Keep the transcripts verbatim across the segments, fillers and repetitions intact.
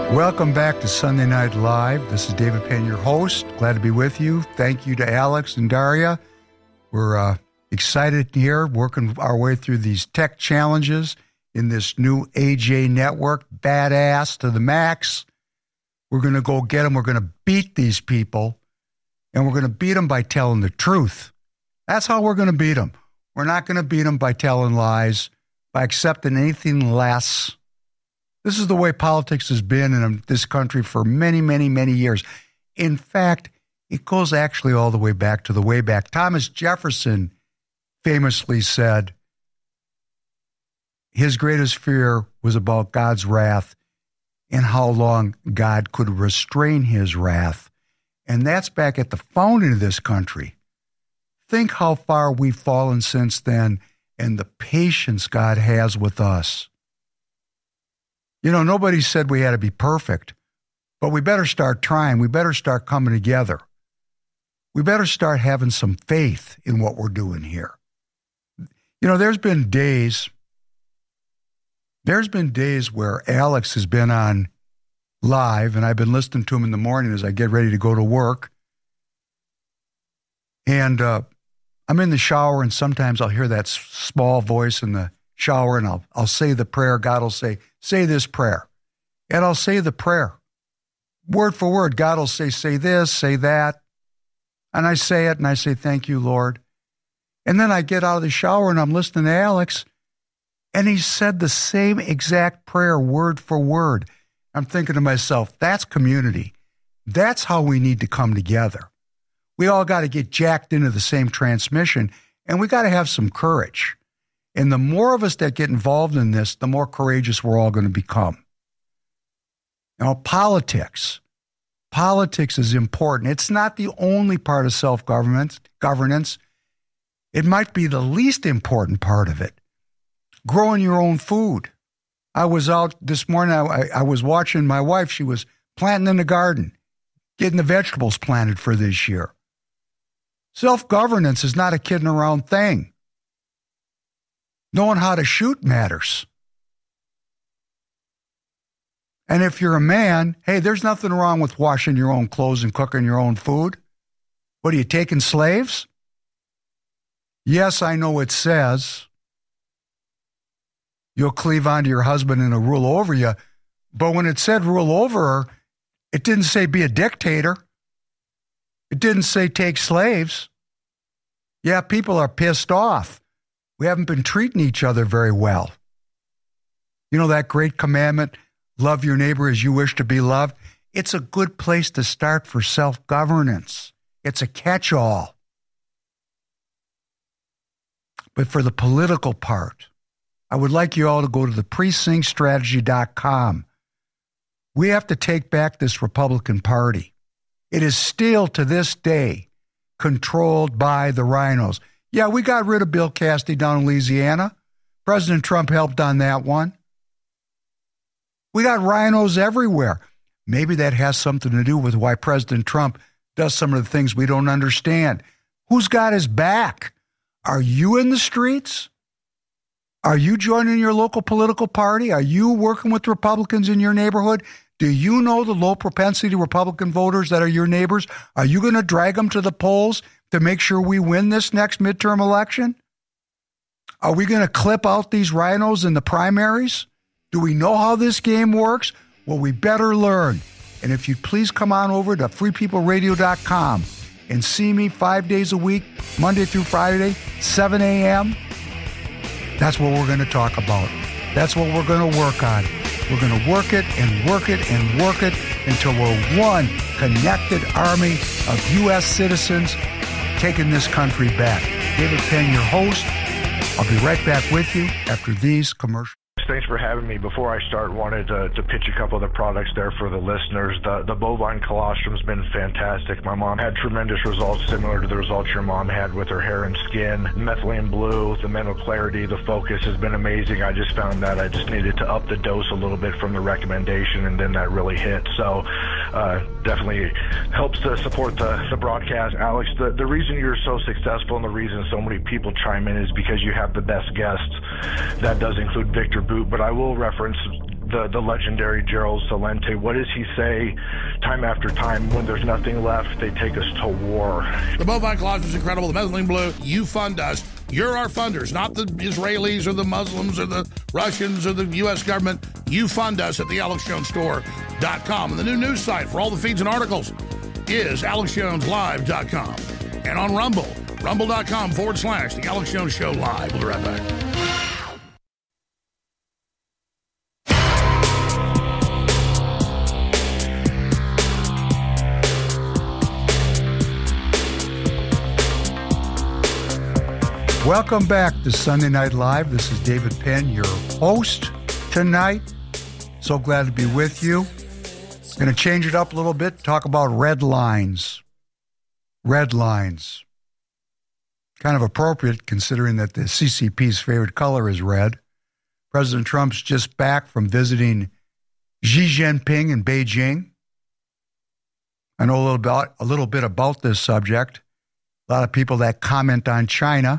Welcome back to Sunday Night Live. This is David Penn, your host. Glad to be with you. Thank you to Alex and Daria. We're uh, excited here, working our way through these tech challenges in this new A J network. Badass to the max. We're going to go get them. We're going to beat these people, and we're going to beat them by telling the truth. That's how we're going to beat them. We're not going to beat them by telling lies, by accepting anything less. This is the way politics has been in this country for many, many, many years. In fact, it goes actually all the way back to the way back. Thomas Jefferson famously said his greatest fear was about God's wrath and how long God could restrain his wrath. And that's back at the founding of this country. Think how far we've fallen since then and the patience God has with us. You know, nobody said we had to be perfect, but we better start trying. We better start coming together. We better start having some faith in what we're doing here. You know, there's been days, there's been days where Alex has been on live, and I've been listening to him in the morning as I get ready to go to work. And uh, I'm in the shower, and sometimes I'll hear that small voice in the shower, and I'll I'll say the prayer. God will say, say this prayer. And I'll say the prayer. Word for word. God will say, say this, say that. And I say it, and I say, thank you, Lord. And then I get out of the shower, and I'm listening to Alex, and he said the same exact prayer, word for word. I'm thinking to myself, that's community. That's how we need to come together. We all got to get jacked into the same transmission, and we got to have some courage. And the more of us that get involved in this, the more courageous we're all going to become. Now, politics. Politics is important. It's not the only part of self-governance. Governance. It might be the least important part of it. Growing your own food. I was out this morning, I, I was watching my wife. She was planting in the garden, getting the vegetables planted for this year. Self-governance is not a kidding around thing. Knowing how to shoot matters. And if you're a man, hey, there's nothing wrong with washing your own clothes and cooking your own food. What, are you taking slaves? Yes, I know it says you'll cleave onto your husband and he'll rule over you. But when it said rule over her, it didn't say be a dictator. It didn't say take slaves. Yeah, people are pissed off. We haven't been treating each other very well. You know that great commandment, love your neighbor as you wish to be loved? It's a good place to start for self-governance. It's a catch-all. But for the political part, I would like you all to go to the precinct strategy dot com. We have to take back this Republican Party. It is still, to this day, controlled by the rhinos. Yeah, we got rid of Bill Cassidy down in Louisiana. President Trump helped on that one. We got rhinos everywhere. Maybe that has something to do with why President Trump does some of the things we don't understand. Who's got his back? Are you in the streets? Are you joining your local political party? Are you working with Republicans in your neighborhood? Do you know the low propensity Republican voters that are your neighbors? Are you going to drag them to the polls to make sure we win this next midterm election? Are we going to clip out these rhinos in the primaries? Do we know how this game works? Well, we better learn. And if you'd please come on over to free people radio dot com and see me five days a week, Monday through Friday, seven a.m., that's what we're going to talk about. That's what we're going to work on. We're going to work it and work it and work it until we're one connected army of U S citizens taking this country back. David Penn, your host. I'll be right back with you after these commercials. Thanks for having me. Before I start, wanted to, to pitch a couple of the products there for the listeners. The, the bovine colostrum's been fantastic. My mom had tremendous results similar to the results your mom had with her hair and skin. Methylene Blue, the mental clarity, the focus has been amazing. I just found that I just needed to up the dose a little bit from the recommendation, and then that really hit. So uh, definitely helps to support the, the broadcast. Alex, the, the reason you're so successful and the reason so many people chime in is because you have the best guests. That does include Victor Boot, but I will reference the, the legendary Gerald Celente. What does he say time after time? When there's nothing left, they take us to war. The bovine colostrum is incredible. The methylene blue, you fund us. You're our funders, not the Israelis or the Muslims or the Russians or the U S government. You fund us at the alex jones store dot com. And the new news site for all the feeds and articles is alex jones live dot com. And on Rumble, rumble.com forward slash The Alex Jones Show Live. We'll be right back. Welcome back to Sunday Night Live. This is David Penn, your host tonight. So glad to be with you. Going to change it up a little bit, talk about red lines. Red lines. Kind of appropriate considering that the C C P's favorite color is red. President Trump's just back from visiting Xi Jinping in Beijing. I know a little about, a little bit about this subject. A lot of people that comment on China.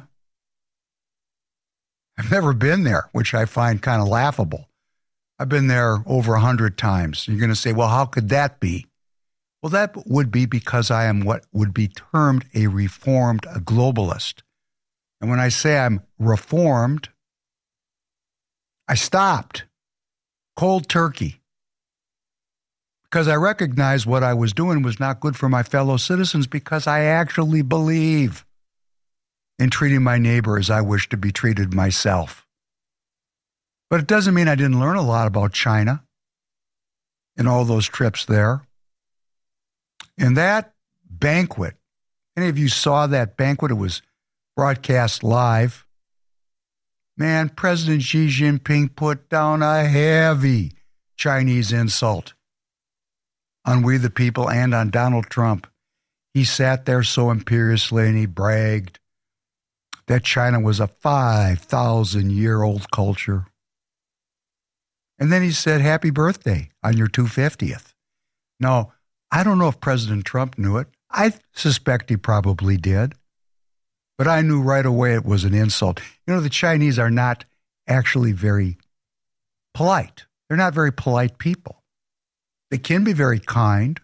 I've never been there, which I find kind of laughable. I've been there over a hundred times. You're going to say, well, how could that be? Well, that would be because I am what would be termed a reformed a globalist. And when I say I'm reformed, I stopped cold turkey because I recognized what I was doing was not good for my fellow citizens because I actually believe in treating my neighbor as I wish to be treated myself. But it doesn't mean I didn't learn a lot about China in all those trips there. And that banquet, any of you saw that banquet? It was broadcast live. Man, President Xi Jinping put down a heavy Chinese insult on we the people and on Donald Trump. He sat there so imperiously and he bragged that China was a five thousand year old culture. And then he said, happy birthday on your two hundred fiftieth. Now, I don't know if President Trump knew it. I suspect he probably did. But I knew right away it was an insult. You know, the Chinese are not actually very polite. They're not very polite people. They can be very kind.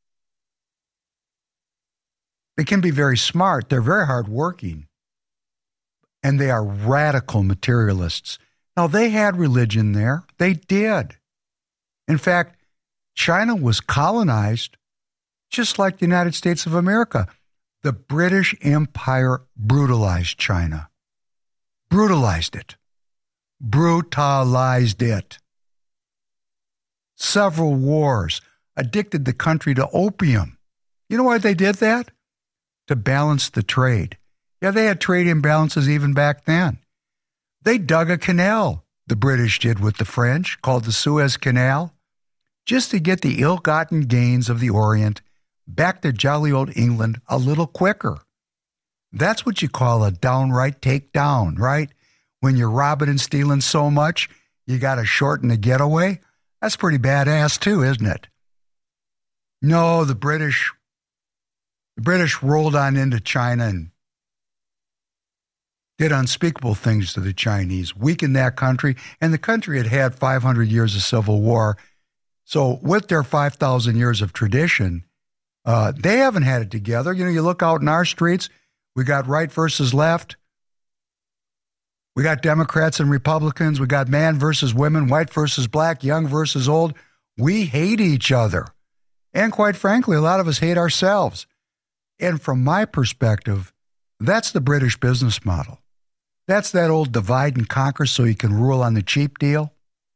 They can be very smart. They're very hardworking. And they are radical materialists. Now, they had religion there. They did. In fact, China was colonized just like the United States of America. The British Empire brutalized China. Brutalized it. Brutalized it. Several wars. Addicted the country to opium. You know why they did that? To balance the trade. Yeah, they had trade imbalances even back then. They dug a canal, the British did with the French, called the Suez Canal, just to get the ill-gotten gains of the Orient back to jolly old England a little quicker. That's what you call a downright takedown, right? When you're robbing and stealing so much, you got to shorten the getaway. That's pretty badass too, isn't it? No, the British, the British rolled on into China and did unspeakable things to the Chinese, weakened that country, and the country had had five hundred years of civil war. So with their five thousand years of tradition, uh, they haven't had it together. You know, you look out in our streets, we got right versus left. We got Democrats and Republicans. We got man versus women, white versus black, young versus old. We hate each other. And quite frankly, a lot of us hate ourselves. And from my perspective, that's the British business model. That's that old divide and conquer so you can rule on the cheap deal.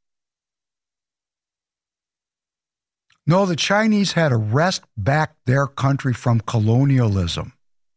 No, the Chinese had to wrest back their country from colonialism.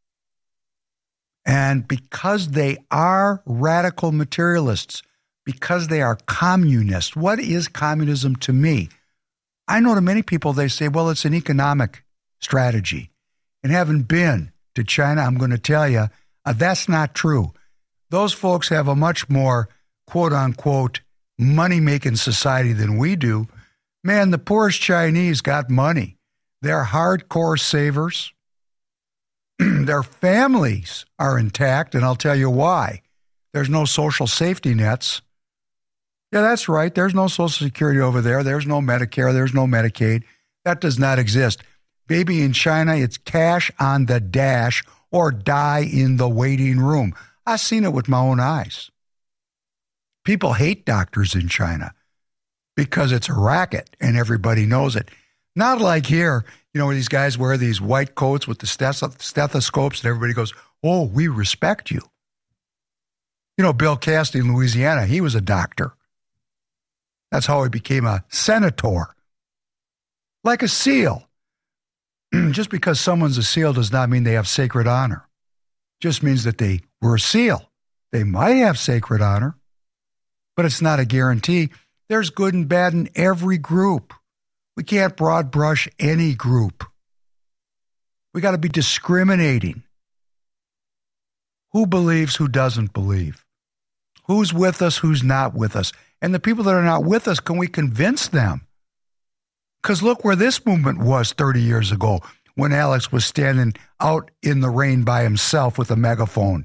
And because they are radical materialists, because they are communists, what is communism to me? I know to many people, they say, well, it's an economic strategy. And having been to China, I'm going to tell you, uh, that's not true. Those folks have a much more, quote unquote, money-making society than we do. Man, the poorest Chinese got money. They're hardcore savers. Their families are intact, and I'll tell you why. There's no social safety nets. Yeah, that's right. There's no Social Security over there. There's no Medicare. There's no Medicaid. That does not exist. Baby, in China, it's cash on the dash or die in the waiting room. I've seen it with my own eyes. People hate doctors in China because it's a racket and everybody knows it. Not like here, you know, where these guys wear these white coats with the stethoscopes and everybody goes, oh, we respect you. You know, Bill Cassidy in Louisiana, he was a doctor. That's how he became a senator. Like a SEAL. Just because someone's a SEAL does not mean they have sacred honor. Just means that they were a SEAL. They might have sacred honor, but it's not a guarantee. There's good and bad in every group. We can't broad brush any group. We got to be discriminating. Who believes, who doesn't believe? Who's with us, who's not with us? And the people that are not with us, can we convince them? Because look where this movement was thirty years ago when Alex was standing out in the rain by himself with a megaphone.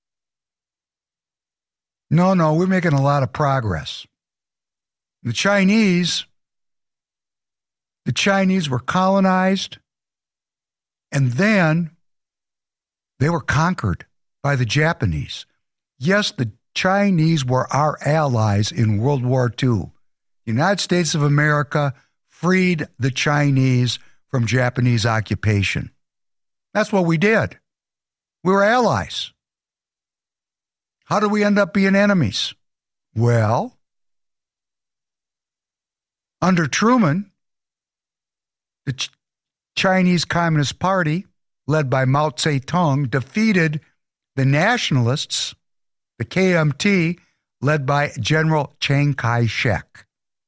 No, no, we're making a lot of progress. The Chinese, the Chinese were colonized, and then they were conquered by the Japanese. Yes, the Chinese were our allies in World War Two. The United States of America freed the Chinese from Japanese occupation. That's what we did. We were allies. How did we end up being enemies? Well, under Truman, the Ch- Chinese Communist Party, led by Mao Zedong, defeated the nationalists, the K M T, led by General Chiang Kai-shek.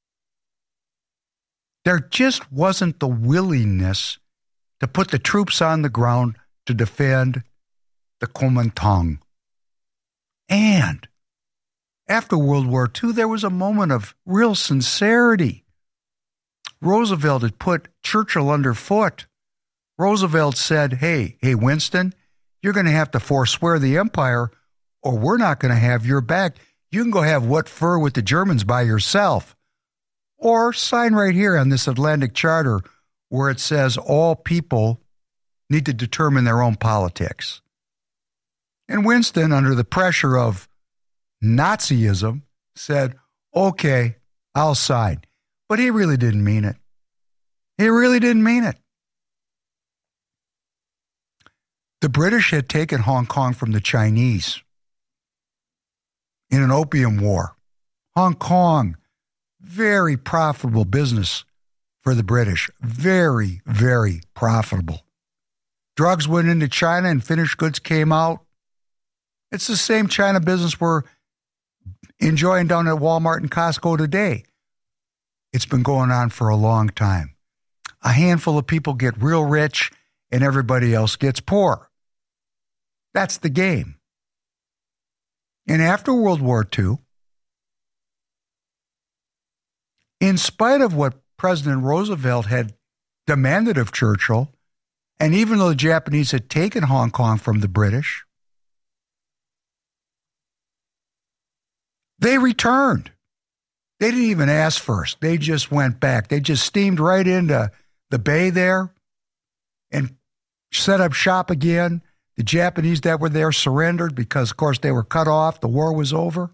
There just wasn't the willingness to put the troops on the ground to defend the Kuomintang. And after World War Two, there was a moment of real sincerity. Roosevelt had put Churchill underfoot. Roosevelt said, hey, hey, Winston, you're going to have to forswear the empire or we're not going to have your back. You can go have what for with the Germans by yourself. Or sign right here on this Atlantic Charter where it says all people need to determine their own politics. And Winston, under the pressure of Nazism, said, okay, I'll sign. But he really didn't mean it. He really didn't mean it. The British had taken Hong Kong from the Chinese in an opium war. Hong Kong, very profitable business for the British. Very, very profitable. Drugs went into China and finished goods came out. It's the same China business we're enjoying down at Walmart and Costco today. It's been going on for a long time. A handful of people get real rich and everybody else gets poor. That's the game. And after World War Two, in spite of what President Roosevelt had demanded of Churchill, and even though the Japanese had taken Hong Kong from the British, they returned. They didn't even ask first. They just went back. They just steamed right into the bay there and set up shop again. The Japanese that were there surrendered because, of course, they were cut off. The war was over.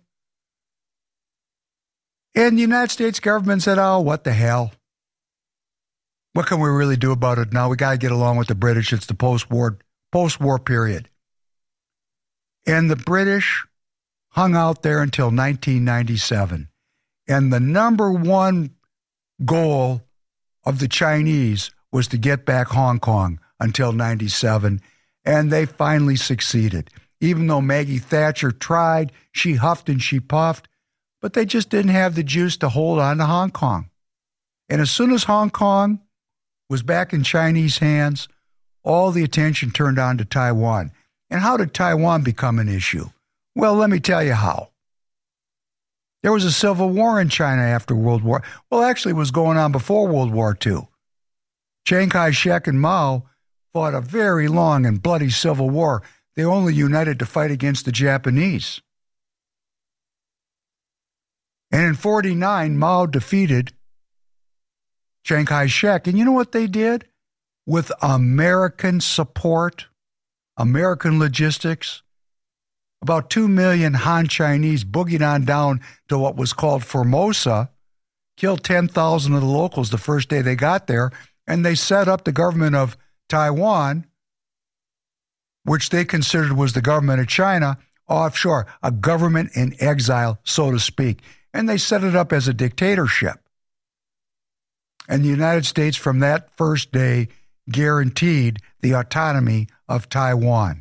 And the United States government said, oh, what the hell? What can we really do about it now? We got to get along with the British. It's the post-war, post-war period. And the British hung out there until nineteen ninety-seven. And the number one goal of the Chinese was to get back Hong Kong until ninety-seven. And they finally succeeded. Even though Maggie Thatcher tried, she huffed and she puffed, but they just didn't have the juice to hold on to Hong Kong. And as soon as Hong Kong was back in Chinese hands, all the attention turned on to Taiwan. And how did Taiwan become an issue? Well, let me tell you how. There was a civil war in China after World War. Well, actually, it was going on before World War Two. Chiang Kai-shek and Mao fought a very long and bloody civil war. They only united to fight against the Japanese. And in forty-nine, Mao defeated Chiang Kai-shek. And you know what they did? With American support, American logistics, about two million Han Chinese boogied on down to what was called Formosa, killed ten thousand of the locals the first day they got there, and they set up the government of Taiwan, which they considered was the government of China, offshore, a government in exile, so to speak. And they set it up as a dictatorship. And the United States, from that first day, guaranteed the autonomy of Taiwan.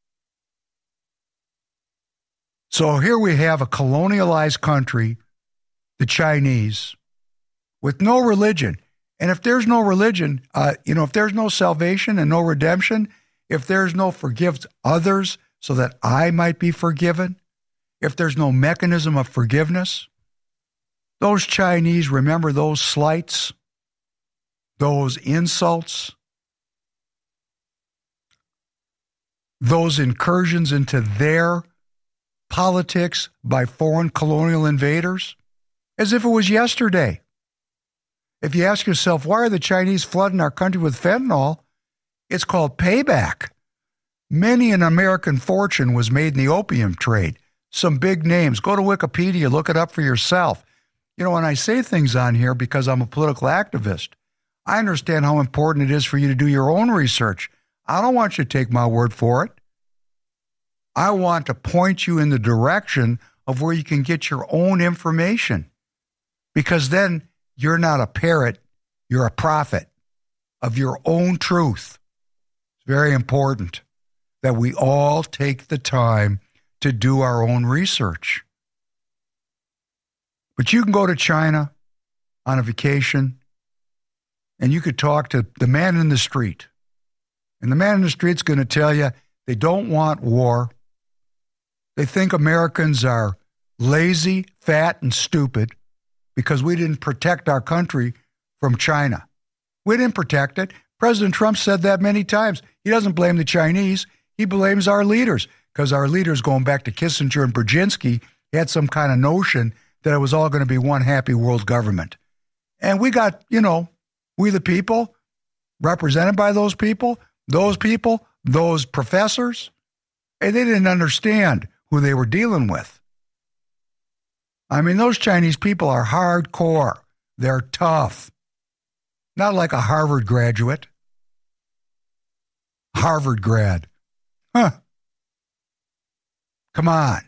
So here we have a colonialized country, the Chinese, with no religion. And if there's no religion, uh, you know, if there's no salvation and no redemption, if there's no forgive others so that I might be forgiven, if there's no mechanism of forgiveness, those Chinese remember those slights, those insults, those incursions into their politics by foreign colonial invaders as if it was yesterday. If you ask yourself, why are the Chinese flooding our country with fentanyl? It's called payback. Many an American fortune was made in the opium trade. Some big names. Go to Wikipedia, look it up for yourself. You know, when I say things on here because I'm a political activist, I understand how important it is for you to do your own research. I don't want you to take my word for it. I want to point you in the direction of where you can get your own information, because then you're not a parrot, you're a prophet of your own truth. It's very important that we all take the time to do our own research. But you can go to China on a vacation and you could talk to the man in the street. And the man in the street's going to tell you they don't want war. They think Americans are lazy, fat, and stupid because we didn't protect our country from China. We didn't protect it. President Trump said that many times. He doesn't blame the Chinese. He blames our leaders, because our leaders, going back to Kissinger and Brzezinski, had some kind of notion that it was all going to be one happy world government. And we got, you know, we the people, represented by those people, those people, those professors, and they didn't understand who they were dealing with. I mean, those Chinese people are hardcore. They're tough. Not like a Harvard graduate. Harvard grad. Huh. Come on.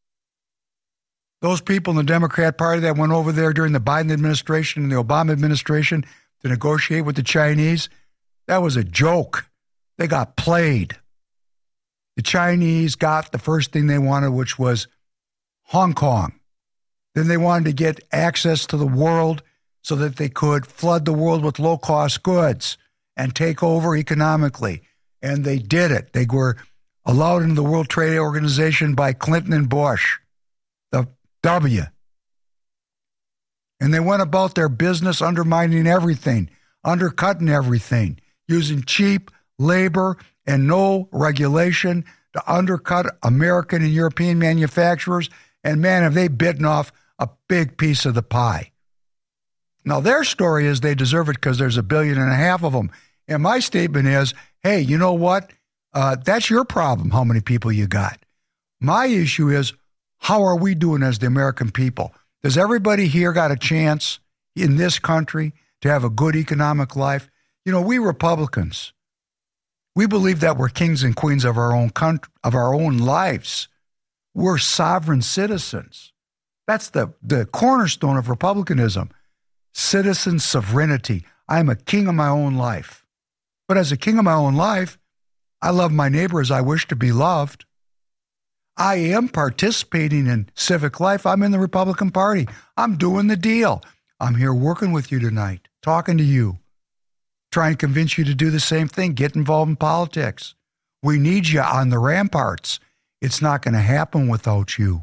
Those people in the Democrat Party that went over there during the Biden administration and the Obama administration to negotiate with the Chinese, that was a joke. They got played. The Chinese got the first thing they wanted, which was Hong Kong. Then they wanted to get access to the world so that they could flood the world with low-cost goods and take over economically. And they did it. They were allowed into the World Trade Organization by Clinton and Bush, the W. And they went about their business undermining everything, undercutting everything, using cheap labor and no regulation to undercut American and European manufacturers. And man, have they bitten off a big piece of the pie. Now, their story is they deserve it because there's a billion and a half of them. And my statement is, hey, you know what? Uh, that's your problem, how many people you got. My issue is, how are we doing as the American people? Does everybody here got a chance in this country to have a good economic life? You know, we Republicans, we believe that we're kings and queens of our own country, of our own lives. We're sovereign citizens. That's the, the cornerstone of republicanism. Citizen sovereignty. I'm a king of my own life. But as a king of my own life, I love my neighbor as I wish to be loved. I am participating in civic life. I'm in the Republican Party. I'm doing the deal. I'm here working with you tonight, talking to you, trying to convince you to do the same thing, get involved in politics. We need you on the ramparts. It's not going to happen without you.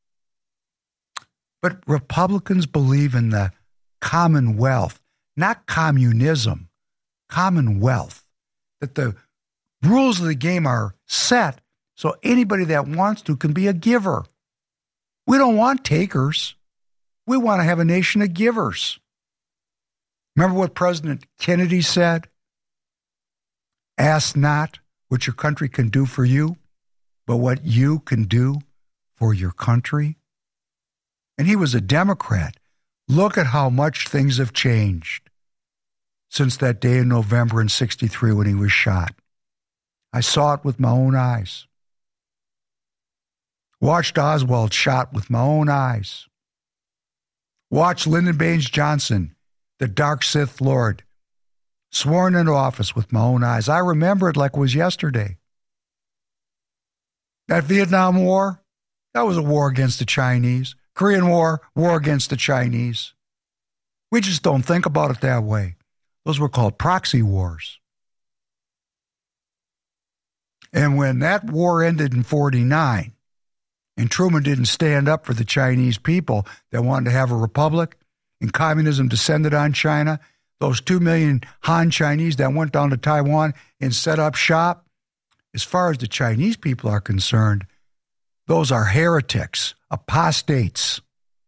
But Republicans believe in the commonwealth, not communism, commonwealth, that the rules of the game are set so anybody that wants to can be a giver. We don't want takers. We want to have a nation of givers. Remember what President Kennedy said? Ask not what your country can do for you, but what you can do for your country. And he was a Democrat. Look at how much things have changed since that day in November in sixty-three when he was shot. I saw it with my own eyes. Watched Oswald shot with my own eyes. Watched Lyndon Baines Johnson, the dark Sith Lord, sworn into office with my own eyes. I remember it like it was yesterday. That Vietnam War, that was a war against the Chinese. Korean War, war against the Chinese. We just don't think about it that way. Those were called proxy wars. And when that war ended in forty-nine, and Truman didn't stand up for the Chinese people that wanted to have a republic, and communism descended on China, those two million Han Chinese that went down to Taiwan and set up shop, as far as the Chinese people are concerned, those are heretics, apostates.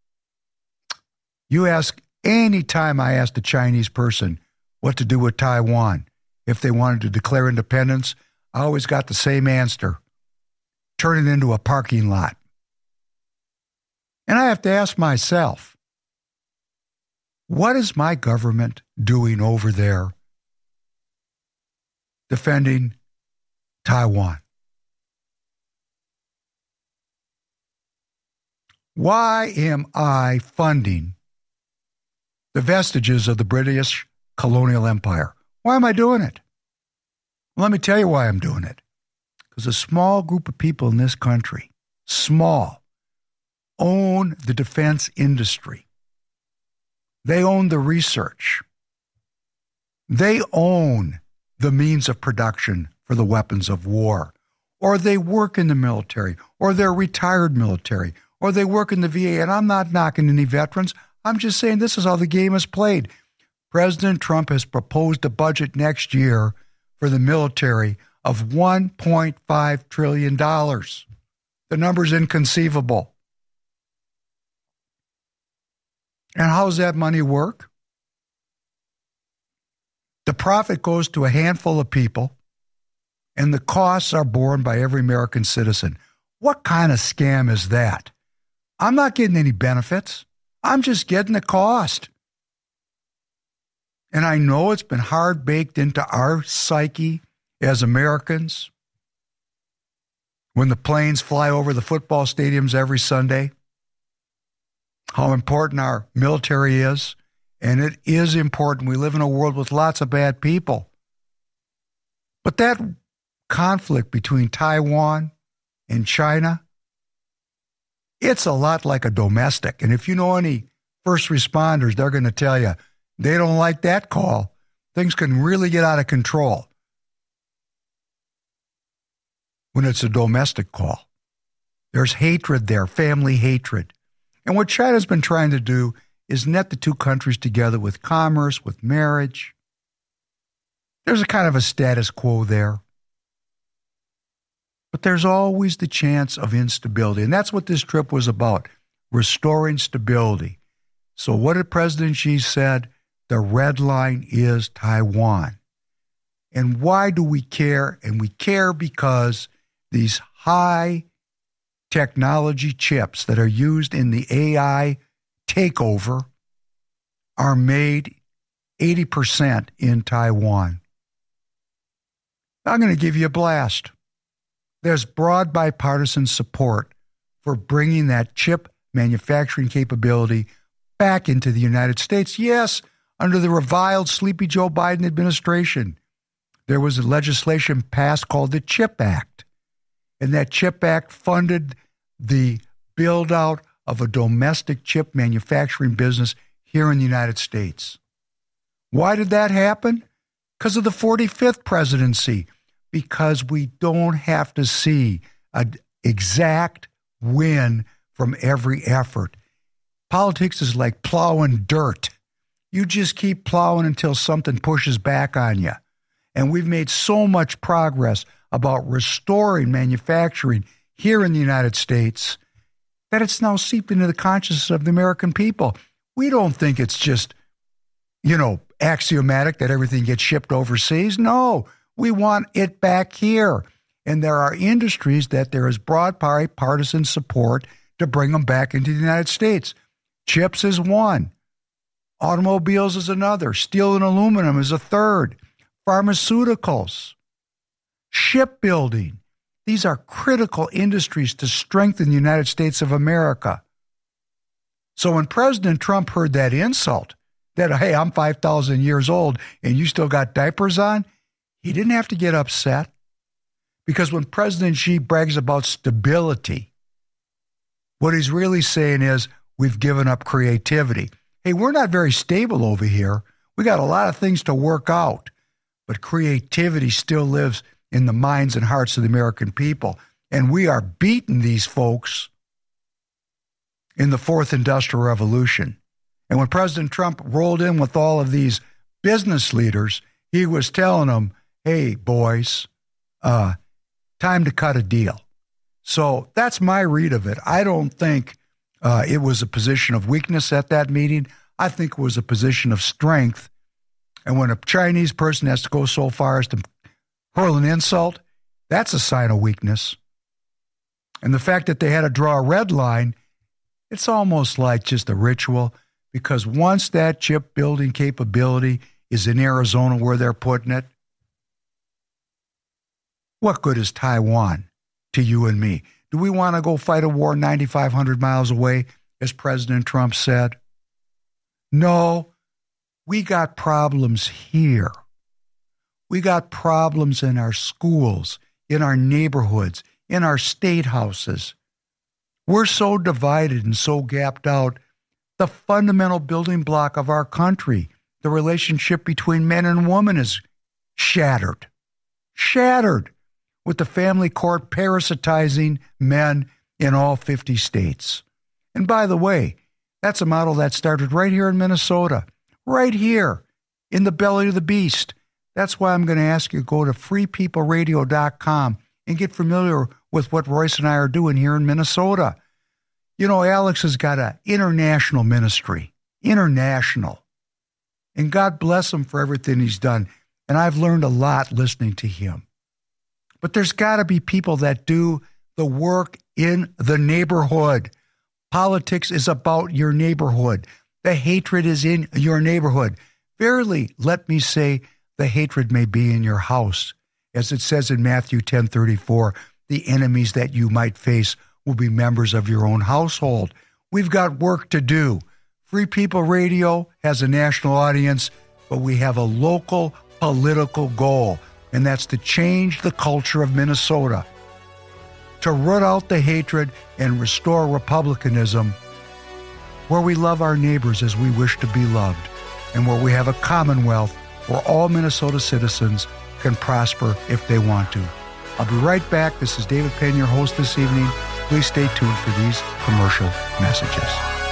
You ask, any time I ask the Chinese person what to do with Taiwan, if they wanted to declare independence, I always got the same answer. Turn it into a parking lot. And I have to ask myself, what is my government doing over there defending Taiwan? Why am I funding the vestiges of the British colonial empire? Why am I doing it? Well, let me tell you why I'm doing it. Because a small group of people in this country, small, own the defense industry. They own the research. They own the means of production for the weapons of war. Or they work in the military, or they're retired military, or they work in the V A. And I'm not knocking any veterans. I'm just saying this is how the game is played. President Trump has proposed a budget next year for the military of one point five trillion dollars. The number's inconceivable. And how does that money work? The profit goes to a handful of people, and the costs are borne by every American citizen. What kind of scam is that? I'm not getting any benefits. I'm just getting the cost. And I know it's been hard baked into our psyche as Americans when the planes fly over the football stadiums every Sunday, how important our military is. And it is important. We live in a world with lots of bad people. But that conflict between Taiwan and China, it's a lot like a domestic. And if you know any first responders, they're going to tell you, they don't like that call. Things can really get out of control when it's a domestic call. There's hatred there, family hatred. And what China's been trying to do is net the two countries together with commerce, with marriage. There's a kind of a status quo there. But there's always the chance of instability. And that's what this trip was about, restoring stability. So what did President Xi said? The red line is Taiwan. And why do we care? And we care because these high technology chips that are used in the A I takeover are made eighty percent in Taiwan. I'm going to give you a blast. There's broad bipartisan support for bringing that chip manufacturing capability back into the United States. Yes, under the reviled Sleepy Joe Biden administration, there was a legislation passed called the CHIP Act. And that CHIP Act funded the build-out of a domestic chip manufacturing business here in the United States. Why did that happen? Because of the forty-fifth presidency. Because we don't have to see an exact win from every effort. Politics is like plowing dirt. You just keep plowing until something pushes back on you. And we've made so much progress about restoring manufacturing here in the United States that it's now seeped into the consciousness of the American people. We don't think it's just, you know, axiomatic that everything gets shipped overseas. No, we want it back here. And there are industries that there is broad bipartisan support to bring them back into the United States. Chips is one. Automobiles is another. Steel and aluminum is a third. Pharmaceuticals. Shipbuilding. These are critical industries to strengthen the United States of America. So when President Trump heard that insult, that, hey, I'm five thousand years old and you still got diapers on, he didn't have to get upset. Because when President Xi brags about stability, what he's really saying is we've given up creativity. Hey, we're not very stable over here. We got a lot of things to work out, but creativity still lives in the minds and hearts of the American people. And we are beating these folks in the fourth industrial revolution. And when President Trump rolled in with all of these business leaders, he was telling them, hey, boys, uh, time to cut a deal. So that's my read of it. I don't think uh, it was a position of weakness at that meeting. I think it was a position of strength. And when a Chinese person has to go so far as to hurl an insult, that's a sign of weakness. And the fact that they had to draw a red line, it's almost like just a ritual, because once that chip building capability is in Arizona where they're putting it, what good is Taiwan to you and me? Do we want to go fight a war ninety-five hundred miles away, as President Trump said? No, we got problems here. We got problems in our schools, in our neighborhoods, in our state houses. We're so divided and so gapped out. The fundamental building block of our country, the relationship between men and women, is shattered. Shattered. With the family court parasitizing men in all fifty states. And by the way, that's a model that started right here in Minnesota, right here in the belly of the beast. That's why I'm going to ask you to go to free people radio dot com and get familiar with what Royce and I are doing here in Minnesota. You know, Alex has got an international ministry, international. And God bless him for everything he's done. And I've learned a lot listening to him. But there's got to be people that do the work in the neighborhood. Politics is about your neighborhood. The hatred is in your neighborhood. Verily, let me say, the hatred may be in your house. As it says in Matthew ten thirty-four, the enemies that you might face will be members of your own household. We've got work to do. Free People Radio has a national audience, but we have a local political goal. And that's to change the culture of Minnesota, to root out the hatred and restore republicanism, where we love our neighbors as we wish to be loved, and where we have a commonwealth where all Minnesota citizens can prosper if they want to. I'll be right back. This is David Penn, your host this evening. Please stay tuned for these commercial messages.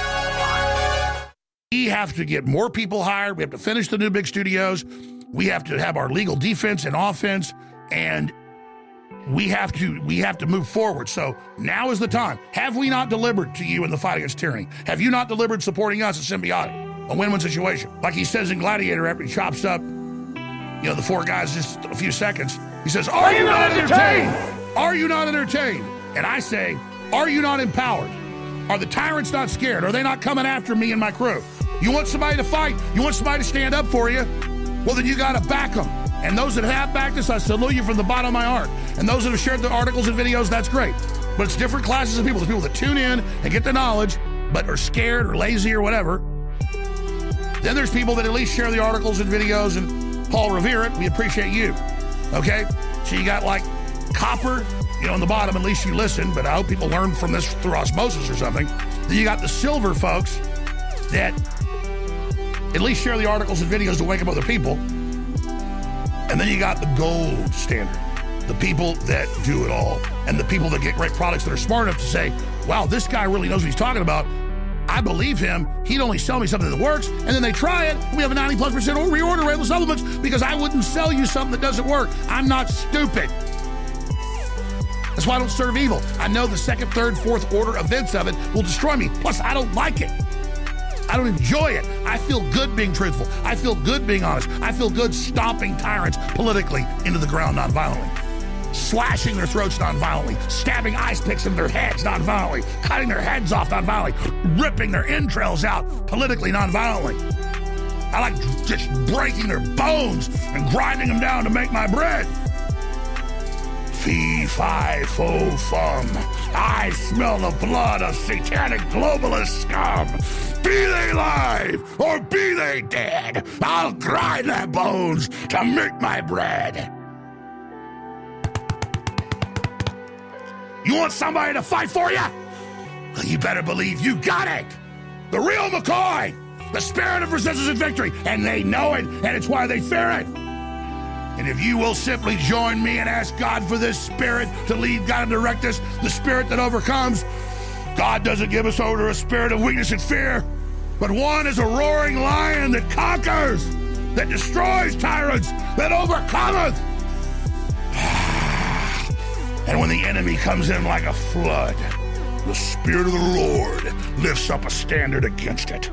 We have to get more people hired. We have to finish the new big studios. We have to have our legal defense and offense, and we have to we have to move forward. So now is the time. Have we not delivered to you in the fight against tyranny? Have you not delivered supporting us at Symbiotic? A win-win situation. Like he says in Gladiator after he chops up, you know, the four guys just a few seconds. He says, are, are you not entertained? entertained? Are you not entertained? And I say, are you not empowered? Are the tyrants not scared? Are they not coming after me and my crew? You want somebody to fight? You want somebody to stand up for you? Well, then you got to back them. And those that have backed us, I salute you from the bottom of my heart. And those that have shared the articles and videos, that's great. But it's different classes of people. There's people that tune in and get the knowledge, but are scared or lazy or whatever. Then there's people that at least share the articles and videos, and Paul revere it. We appreciate you. Okay? So you got like copper, you know, on the bottom, at least you listen, but I hope people learn from this through osmosis or something. Then you got the silver folks that at least share the articles and videos to wake up other people. And then you got the gold standard, the people that do it all, and the people that get great products that are smart enough to say, wow, this guy really knows what he's talking about. I believe him. He'd only sell me something that works. And then they try it. And we have a ninety plus percent reorder rate with supplements because I wouldn't sell you something that doesn't work. I'm not stupid. That's why I don't serve evil. I know the second, third, fourth order events of it will destroy me. Plus, I don't like it. I don't enjoy it. I feel good being truthful. I feel good being honest. I feel good stomping tyrants politically into the ground nonviolently. Slashing their throats nonviolently, stabbing ice picks in their heads nonviolently, cutting their heads off nonviolently, ripping their entrails out politically nonviolently. I like just breaking their bones and grinding them down to make my bread. Fee, fi, fo, fum. I smell the blood of satanic globalist scum. Be they live or be they dead, I'll grind their bones to make my bread. You want somebody to fight for you? Well, you better believe you got it. The real McCoy, the spirit of resistance and victory, and they know it, and it's why they fear it. And if you will simply join me and ask God for this spirit to lead, God, and direct us, the spirit that overcomes, God doesn't give us over to a spirit of weakness and fear, but one is a roaring lion that conquers, that destroys tyrants, that overcometh. And when the enemy comes in like a flood, the Spirit of the Lord lifts up a standard against it.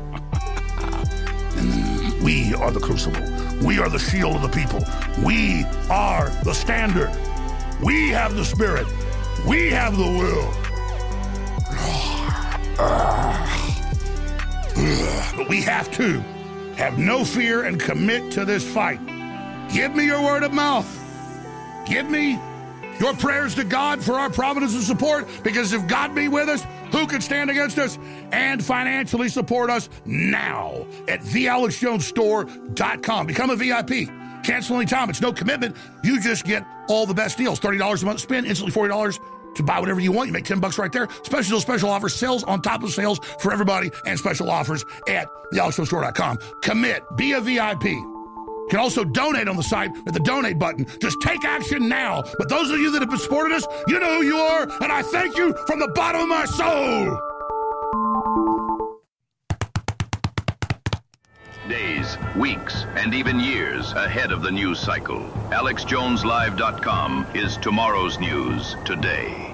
And we are the crucible. We are the shield of the people. We are the standard. We have the Spirit. We have the will. But we have to have no fear and commit to this fight. Give me your word of mouth. Give me your prayers to God for our providence and support, because if God be with us, who can stand against us? And financially support us now at the alex jones store dot com. Become a V I P. Cancel anytime. It's no commitment. You just get all the best deals. thirty dollars a month spend, instantly forty dollars to buy whatever you want. You make ten bucks right there. Special special offers, sales on top of sales for everybody, and special offers at the alex jones store dot com. Commit. Be a V I P. You can also donate on the site at the donate button. Just take action now. But those of you that have supported us, you know who you are, and I thank you from the bottom of my soul. Days, weeks, and even years ahead of the news cycle. alex jones live dot com is tomorrow's news today.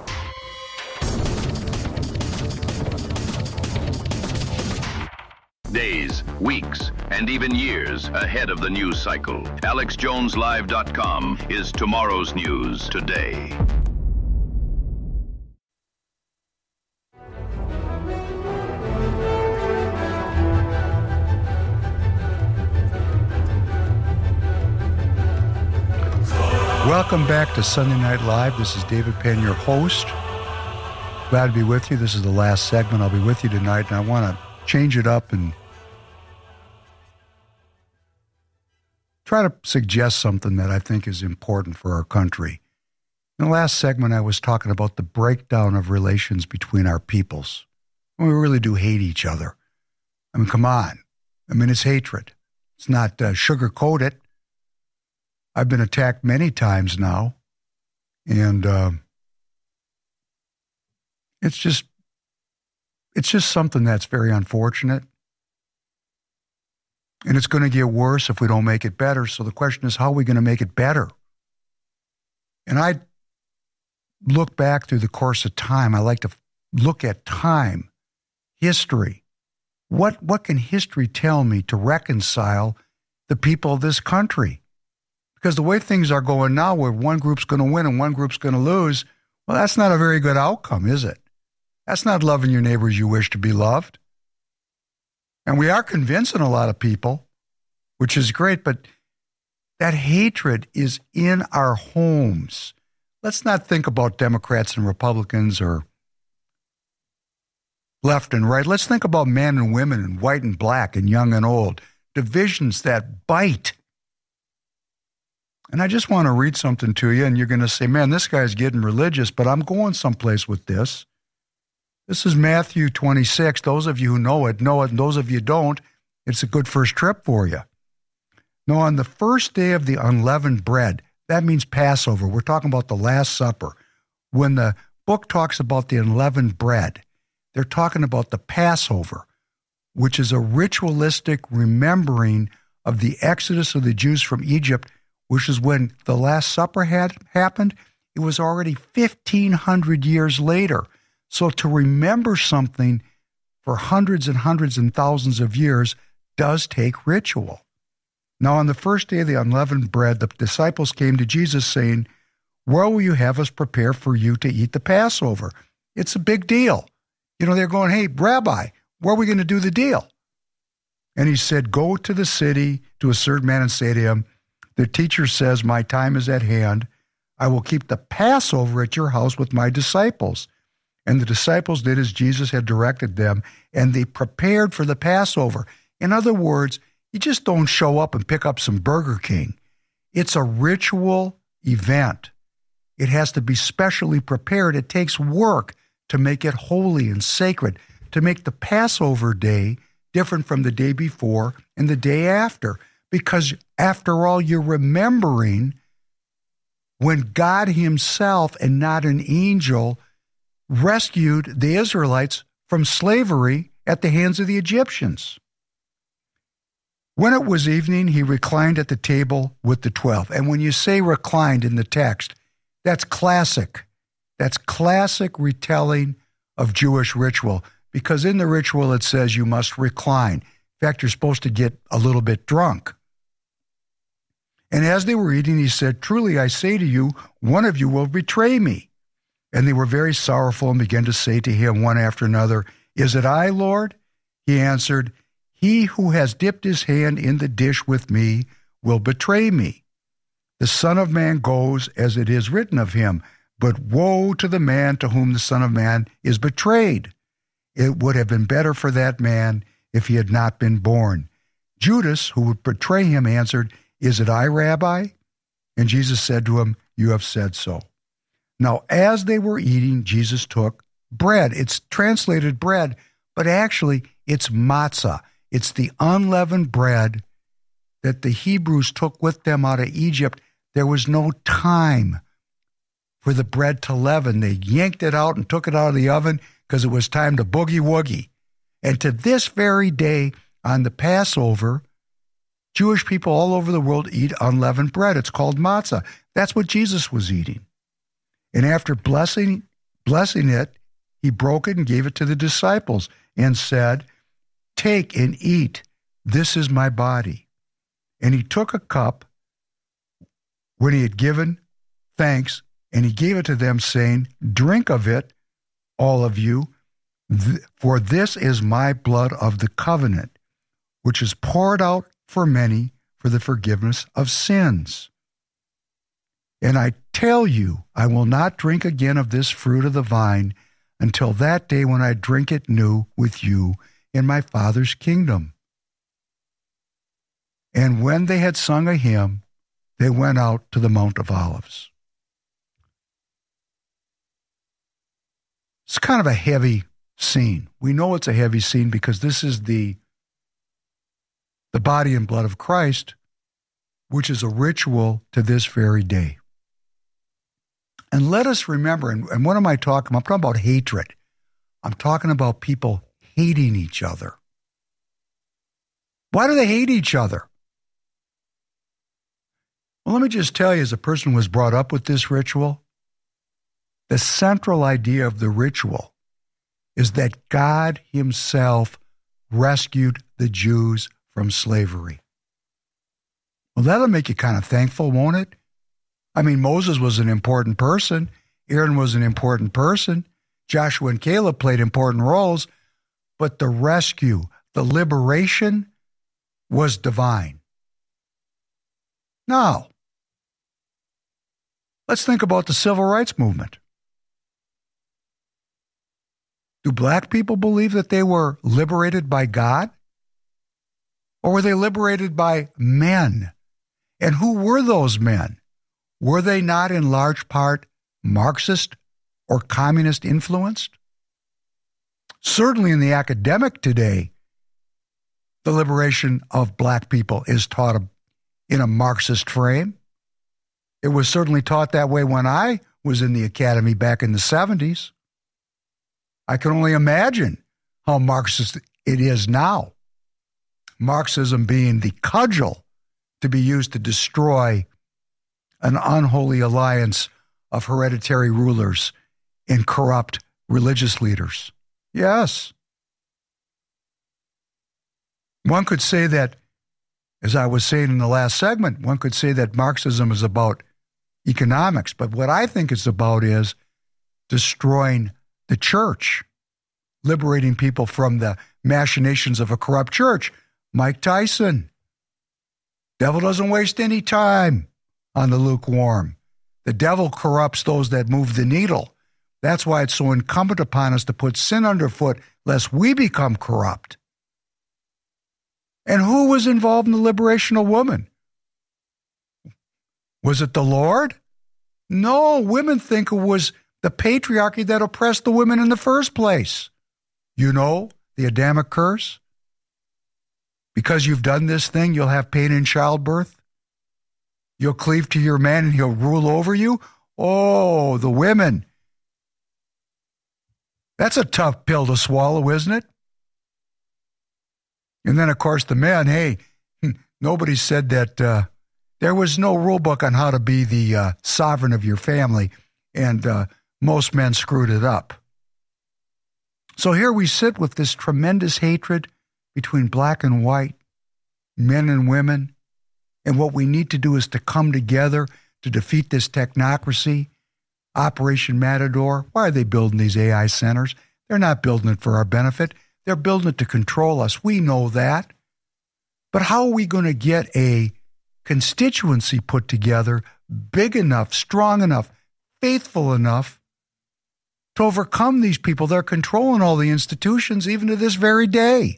Days, weeks, and even years ahead of the news cycle. alex jones live dot com is tomorrow's news today. Welcome back to Sunday Night Live. This is David Penn, your host. Glad to be with you. This is the last segment. I'll be with you tonight, and I want to change it up and try to suggest something that I think is important for our country. In the last segment, I was talking about the breakdown of relations between our peoples. We really do hate each other. I mean, come on. I mean, it's hatred. It's not uh, sugar-coat it. I've been attacked many times now, and uh, it's just it's just something that's very unfortunate. And it's going to get worse if we don't make it better. So the question is, how are we going to make it better? And I look back through the course of time. I like to look at time, history. What, what can history tell me to reconcile the people of this country? Because the way things are going now, where one group's going to win and one group's going to lose, well, that's not a very good outcome, is it? That's not loving your neighbors you wish to be loved. And we are convincing a lot of people, which is great, but that hatred is in our homes. Let's not think about Democrats and Republicans or left and right. Let's think about men and women and white and black and young and old. Divisions that bite. And I just want to read something to you, and you're going to say, man, this guy's getting religious, but I'm going someplace with this. This is Matthew twenty-six. Those of you who know it, know it, and those of you who don't, it's a good first trip for you. Now, on the first day of the unleavened bread, that means Passover. We're talking about the Last Supper. When the book talks about the unleavened bread, they're talking about the Passover, which is a ritualistic remembering of the exodus of the Jews from Egypt, which is when the Last Supper had happened. It was already fifteen hundred years later. So to remember something for hundreds and hundreds and thousands of years does take ritual. Now, on the first day of the unleavened bread, the disciples came to Jesus saying, "Where will you have us prepare for you to eat the Passover?" It's a big deal. You know, they're going, "Hey, Rabbi, where are we going to do the deal?" And he said, "Go to the city to a certain man and say to him, the teacher says, my time is at hand. I will keep the Passover at your house with my disciples." And the disciples did as Jesus had directed them, and they prepared for the Passover. In other words, you just don't show up and pick up some Burger King. It's a ritual event. It has to be specially prepared. It takes work to make it holy and sacred, to make the Passover day different from the day before and the day after. Because after all, you're remembering when God himself and not an angel rescued the Israelites from slavery at the hands of the Egyptians. When it was evening, he reclined at the table with the twelve. And when you say reclined in the text, that's classic. That's classic retelling of Jewish ritual, because in the ritual it says you must recline. In fact, you're supposed to get a little bit drunk. And as they were eating, he said, "Truly I say to you, one of you will betray me." And they were very sorrowful and began to say to him one after another, "Is it I, Lord?" He answered, "He who has dipped his hand in the dish with me will betray me. The Son of Man goes as it is written of him, but woe to the man to whom the Son of Man is betrayed. It would have been better for that man if he had not been born." Judas, who would betray him, answered, "Is it I, Rabbi?" And Jesus said to him, "You have said so." Now, as they were eating, Jesus took bread. It's translated bread, but actually it's matzah. It's the unleavened bread that the Hebrews took with them out of Egypt. There was no time for the bread to leaven. They yanked it out and took it out of the oven because it was time to boogie woogie. And to this very day, on the Passover, Jewish people all over the world eat unleavened bread. It's called matzah. That's what Jesus was eating. And after blessing, blessing it, he broke it and gave it to the disciples and said, "Take and eat. This is my body." And he took a cup when he had given thanks, and he gave it to them, saying, "Drink of it, all of you, for this is my blood of the covenant, which is poured out for many for the forgiveness of sins. And I tell you, I will not drink again of this fruit of the vine until that day when I drink it new with you in my Father's kingdom." And when they had sung a hymn, they went out to the Mount of Olives. It's kind of a heavy scene. We know it's a heavy scene because this is the, the body and blood of Christ, which is a ritual to this very day. And let us remember, and, and what am I talking about? I'm talking about hatred. I'm talking about people hating each other. Why do they hate each other? Well, let me just tell you, as a person who was brought up with this ritual, the central idea of the ritual is that God himself rescued the Jews from slavery. Well, that'll make you kind of thankful, won't it? I mean, Moses was an important person. Aaron was an important person. Joshua and Caleb played important roles. But the rescue, the liberation was divine. Now, let's think about the civil rights movement. Do black people believe that they were liberated by God? Or were they liberated by men? And who were those men? Were they not in large part Marxist or communist influenced? Certainly in the academic today, the liberation of black people is taught in a Marxist frame. It was certainly taught that way when I was in the academy back in the seventies. I can only imagine how Marxist it is now. Marxism being the cudgel to be used to destroy an unholy alliance of hereditary rulers and corrupt religious leaders. Yes. One could say that, as I was saying in the last segment, one could say that Marxism is about economics, but what I think it's about is destroying the church, liberating people from the machinations of a corrupt church. Mike Tyson. Devil doesn't waste any time on the lukewarm. The devil corrupts those that move the needle. That's why it's so incumbent upon us to put sin underfoot, lest we become corrupt. And who was involved in the liberation of women? Was it the Lord? No, women think it was the patriarchy that oppressed the women in the first place. You know, the Adamic curse? Because you've done this thing, you'll have pain in childbirth. You'll cleave to your man and he'll rule over you. Oh, the women. That's a tough pill to swallow, isn't it? And then, of course, the men, hey, nobody said that uh, there was no rule book on how to be the uh, sovereign of your family, and uh, most men screwed it up. So here we sit with this tremendous hatred between black and white, men and women, and what we need to do is to come together to defeat this technocracy. Operation Matador, why are they building these A I centers? They're not building it for our benefit. They're building it to control us. We know that. But how are we going to get a constituency put together big enough, strong enough, faithful enough to overcome these people? They're controlling all the institutions even to this very day.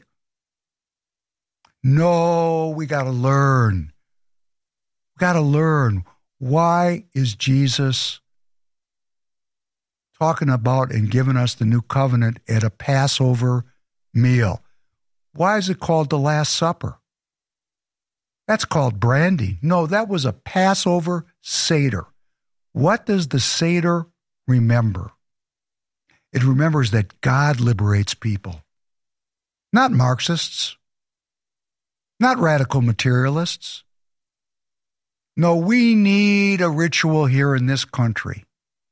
No, we got to learn. We got to learn. Why is Jesus talking about and giving us the new covenant at a Passover meal? Why is it called the Last Supper? That's called branding. No, that was a Passover Seder. What does the Seder remember? It remembers that God liberates people, not Marxists, not radical materialists. No, we need a ritual here in this country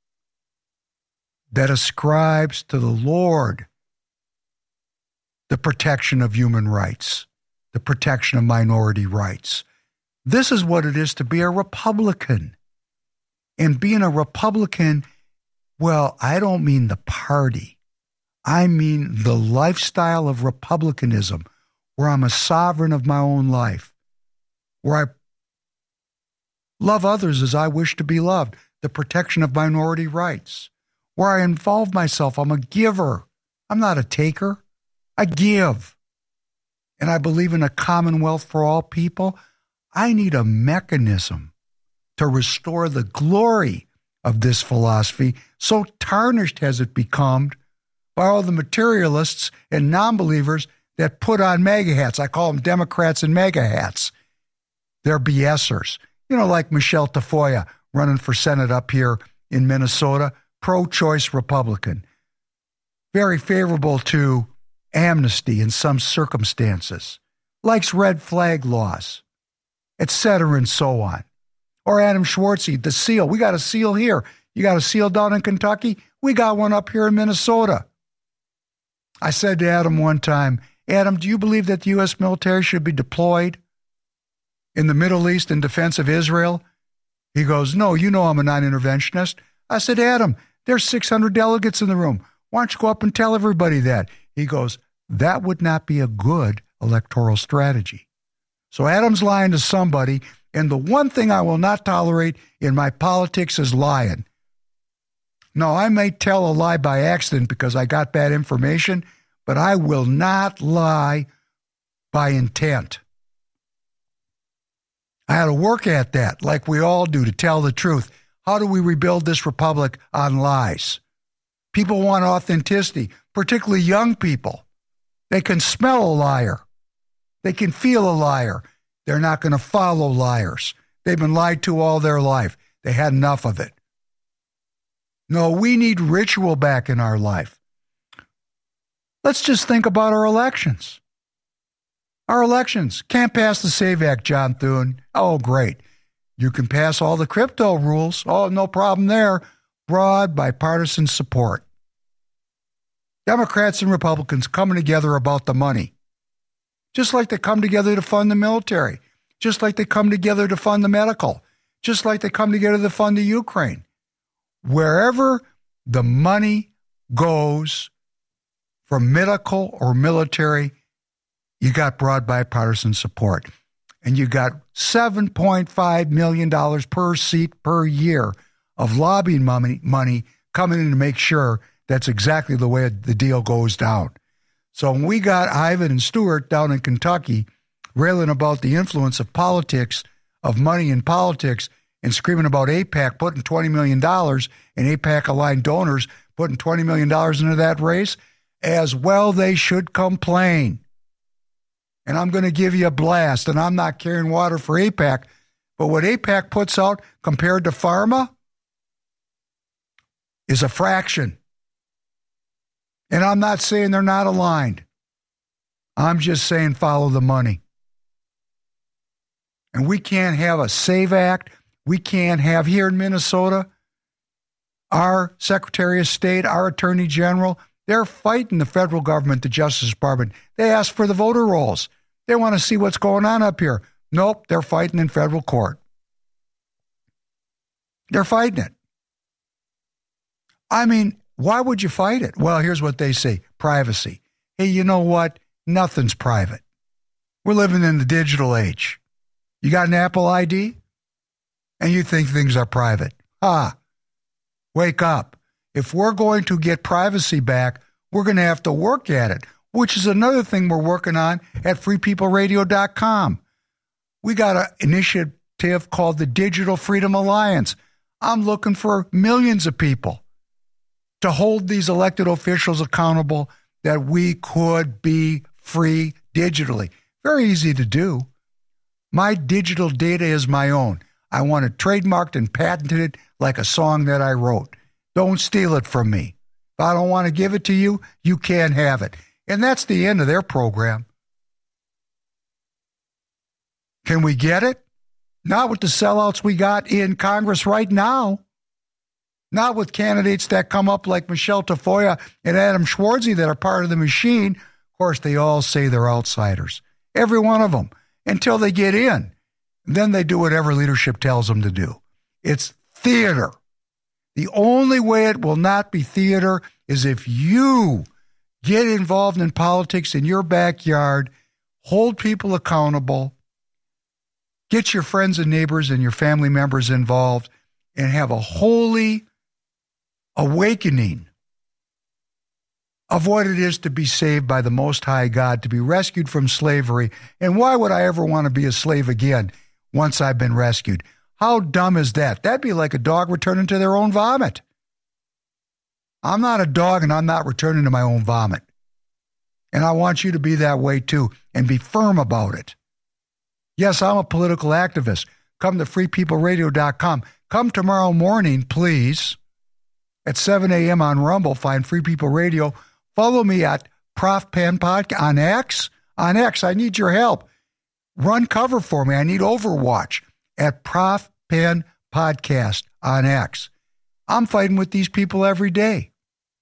that ascribes to the Lord the protection of human rights, the protection of minority rights. This is what it is to be a Republican. And being a Republican, well, I don't mean the party. I mean the lifestyle of republicanism, where I'm a sovereign of my own life, where I love others as I wish to be loved, the protection of minority rights, where I involve myself. I'm a giver. I'm not a taker. I give. And I believe in a commonwealth for all people. I need a mechanism to restore the glory of this philosophy. So tarnished has it become by all the materialists and non-believers that put on MAGA hats. I call them Democrats and MAGA hats. They're BSers. You know, like Michelle Tafoya running for Senate up here in Minnesota, pro-choice Republican, very favorable to amnesty in some circumstances, likes red flag laws, et cetera, and so on. Or Adam Schwartzy, the SEAL. We got a SEAL here. You got a SEAL down in Kentucky? We got one up here in Minnesota. I said to Adam one time, Adam, do you believe that the U S military should be deployed in the Middle East in defense of Israel? He goes, no, you know I'm a non-interventionist. I said, Adam, there's six hundred delegates in the room. Why don't you go up and tell everybody that? He goes, that would not be a good electoral strategy. So Adam's lying to somebody, and the one thing I will not tolerate in my politics is lying. No, I may tell a lie by accident because I got bad information, but I will not lie by intent. I had to work at that, like we all do, to tell the truth. How do we rebuild this republic on lies? People want authenticity, particularly young people. They can smell a liar. They can feel a liar. They're not going to follow liars. They've been lied to all their life. They had enough of it. No, we need ritual back in our life. Let's just think about our elections. Our elections. Can't pass the SAVE Act, John Thune. Oh, great. You can pass all the crypto rules. Oh, no problem there. Broad bipartisan support. Democrats and Republicans coming together about the money. Just like they come together to fund the military. Just like they come together to fund the medical. Just like they come together to fund the Ukraine. Wherever the money goes for medical or military, you got broad bipartisan support. And you got seven point five million dollars per seat per year of lobbying money, money coming in to make sure that's exactly the way the deal goes down. So when we got Ivan and Stuart down in Kentucky railing about the influence of politics, of money in politics, and screaming about AIPAC putting twenty million dollars and AIPAC-aligned donors putting twenty million dollars into that race, as well they should complain. And I'm going to give you a blast, and I'm not carrying water for AIPAC, but what AIPAC puts out compared to pharma is a fraction. And I'm not saying they're not aligned. I'm just saying follow the money. And we can't have a SAVE Act. We can't have here in Minnesota, our Secretary of State, our Attorney General, they're fighting the federal government, the Justice Department. They ask for the voter rolls. They want to see what's going on up here. Nope, they're fighting in federal court. They're fighting it. I mean, why would you fight it? Well, here's what they say, privacy. Hey, you know what? Nothing's private. We're living in the digital age. You got an Apple I D? And you think things are private. Ah, wake up. If we're going to get privacy back, we're going to have to work at it, which is another thing we're working on at free people radio dot com. We got an initiative called the Digital Freedom Alliance. I'm looking for millions of people to hold these elected officials accountable that we could be free digitally. Very easy to do. My digital data is my own. I want it trademarked and patented like a song that I wrote. Don't steal it from me. If I don't want to give it to you, you can't have it. And that's the end of their program. Can we get it? Not with the sellouts we got in Congress right now. Not with candidates that come up like Michelle Tafoya and Adam Schwartzy that are part of the machine. Of course, they all say they're outsiders. Every one of them. Until they get in. Then they do whatever leadership tells them to do. It's theater. The only way it will not be theater is if you get involved in politics in your backyard, hold people accountable, get your friends and neighbors and your family members involved, and have a holy awakening of what it is to be saved by the Most High God, to be rescued from slavery. And why would I ever want to be a slave again once I've been rescued? How dumb is that? That'd be like a dog returning to their own vomit. I'm not a dog and I'm not returning to my own vomit. And I want you to be that way too and be firm about it. Yes, I'm a political activist. Come to free people radio dot com. Come tomorrow morning, please, at seven a.m. on Rumble. Find Free People Radio. Follow me at Prof Penn Podcast on X. On X, I need your help. Run cover for me. I need Overwatch at Prof Penn Podcast on X. I'm fighting with these people every day.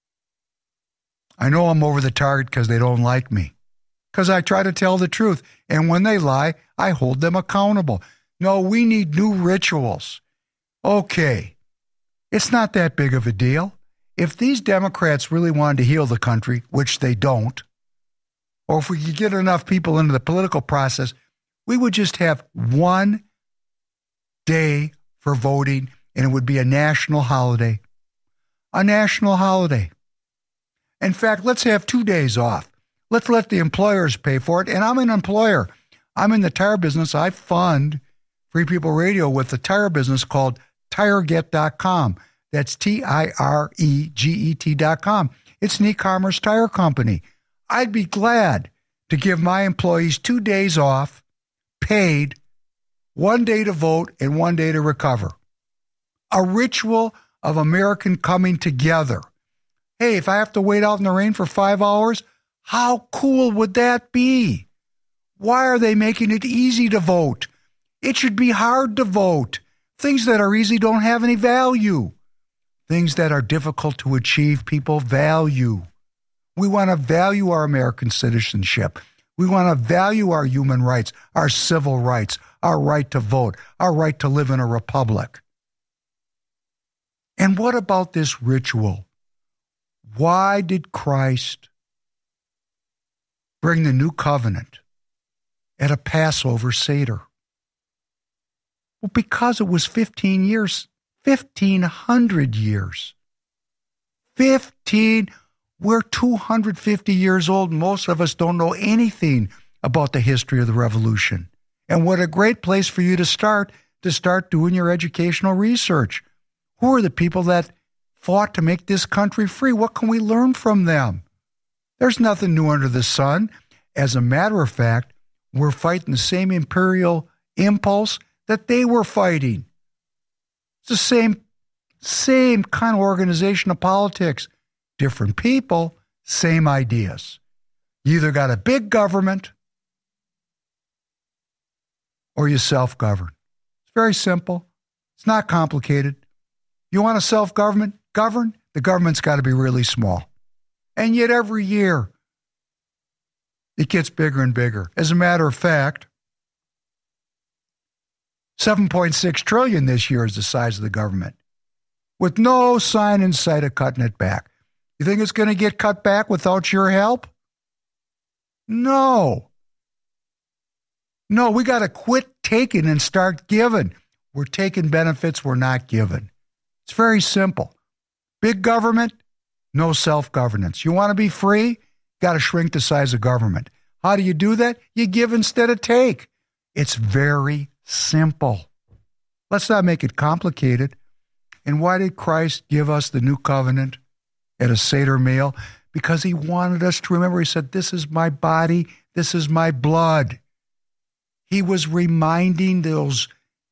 I know I'm over the target because they don't like me. Because I try to tell the truth. And when they lie, I hold them accountable. No, we need new rituals. Okay. It's not that big of a deal. If these Democrats really wanted to heal the country, which they don't, or if we could get enough people into the political process, we would just have one day for voting, and it would be a national holiday. A national holiday. In fact, let's have two days off. Let's let the employers pay for it. And I'm an employer. I'm in the tire business. I fund Free People Radio with the tire business called tire get dot com. That's T I R E G E T dot com. It's an e-commerce tire company. I'd be glad to give my employees two days off, paid, one day to vote and one day to recover. A ritual of American coming together. Hey, if I have to wait out in the rain for five hours, how cool would that be? Why are they making it easy to vote? It should be hard to vote. Things that are easy don't have any value. Things that are difficult to achieve, people value. We want to value our American citizenship. We want to value our human rights, our civil rights, our right to vote, our right to live in a republic. And what about this ritual? Why did Christ bring the new covenant at a Passover Seder? Well, because it was fifteen years, fifteen hundred years. fifteen, we're two hundred fifty years old. Most of us don't know anything about the history of the revolution. And what a great place for you to start, to start doing your educational research. Who are the people that fought to make this country free? What can we learn from them? There's nothing new under the sun. As a matter of fact, we're fighting the same imperial impulse that they were fighting. It's the same, same kind of organization of politics. Different people, same ideas. You either got a big government or you self-govern. It's very simple. It's not complicated. You want a self-government? Govern? The government's got to be really small. And yet every year, it gets bigger and bigger. As a matter of fact, seven point six trillion dollars this year is the size of the government, with no sign in sight of cutting it back. You think it's going to get cut back without your help? No. No, we got to quit taking and start giving. We're taking benefits we're not giving. It's very simple. Big government, no self-governance. You want to be free? Got to shrink the size of government. How do you do that? You give instead of take. It's very simple. Let's not make it complicated. And why did Christ give us the new covenant at a Seder meal? Because he wanted us to remember. He said, this is my body, this is my blood. He was reminding those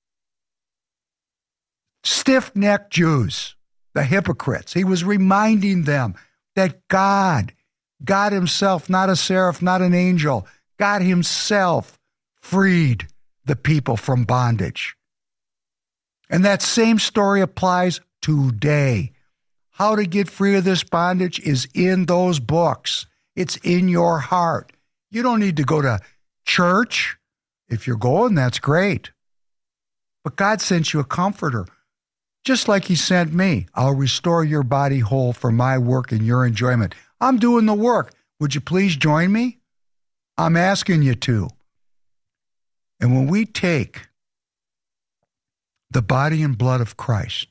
stiff-necked Jews, the hypocrites, he was reminding them that God, God himself, not a seraph, not an angel, God himself freed the people from bondage. And that same story applies today. How to get free of this bondage is in those books. It's in your heart. You don't need to go to church. If you're going, that's great. But God sent you a comforter. Just like he sent me. I'll restore your body whole for my work and your enjoyment. I'm doing the work. Would you please join me? I'm asking you to. And when we take the body and blood of Christ,